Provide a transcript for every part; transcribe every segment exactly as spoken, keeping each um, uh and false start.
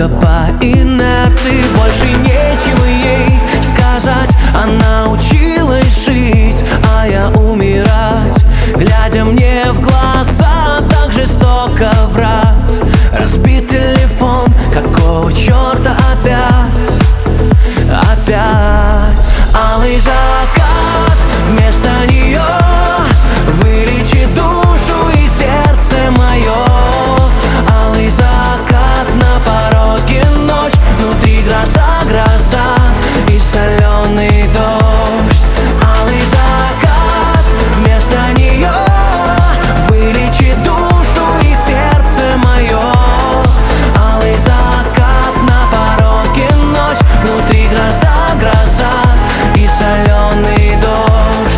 только по инерции. Больше нечего ей сказать. Она училась жить, а я умирать, глядя мне в глаза, так жестоко врать. Разбит телефон, какого черта опять? Опять алый закат вместо нее вылечит душу и сердце мое. Алый закат, на пороге ночь, внутри гроза, гроза и соленый дождь. Алый закат вместо нее вылечит душу и сердце мое. Алый закат, на пороге ночь, внутри гроза, гроза и соленый дождь.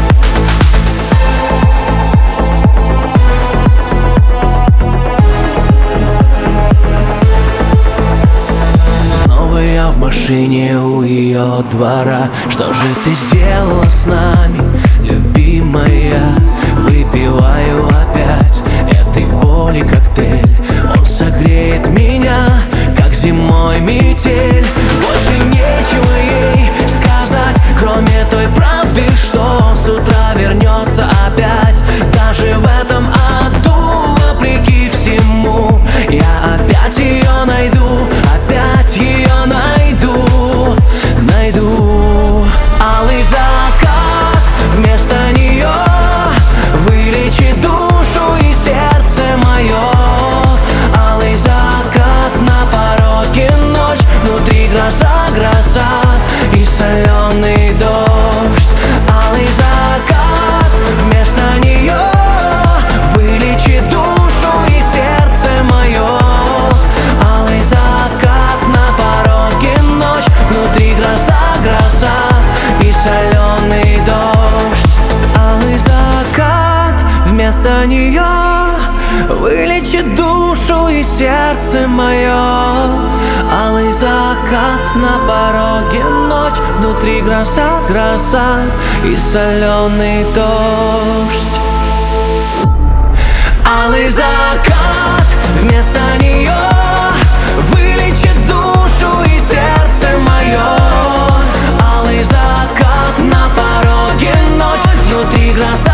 Снова я в машине у ее двора. Что же ты сделала с нами, любимая? Выпиваю опять этой боли коктейль. Он согреет меня, как зимой метель. Больше нечего ей сказать, кроме той правды, что с утра вернется опять. Даже в этом аду, вопреки всему, я опять ее найду, опять ее найду, найду. Алый закат вместо нее вылечит душу и сердце мое. Алый закат, на пороге ночь, внутри гроза, гроза и соленый дождь. Алый закат вместо нее вылечит душу и сердце мое. Алый закат, на пороге ночь, внутри гроза, гроза и соленый дождь. Алый закат вместо нее вылечит душу и сердце мое. Алый закат, на пороге ночь, внутри гроза, гроза и соленый дождь. Алый закат вместо нее вылечит душу и сердце мое. Алый закат, на пороге ночь, внутри гроза,